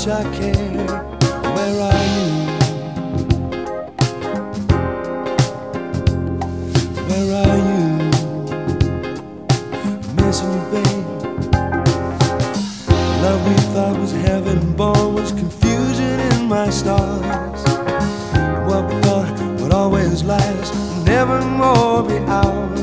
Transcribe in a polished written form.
much I care. Where are you? Where are you? Missing you, babe. Love we thought was heaven born was confusion in my stars. What we thought would always last will never more be ours.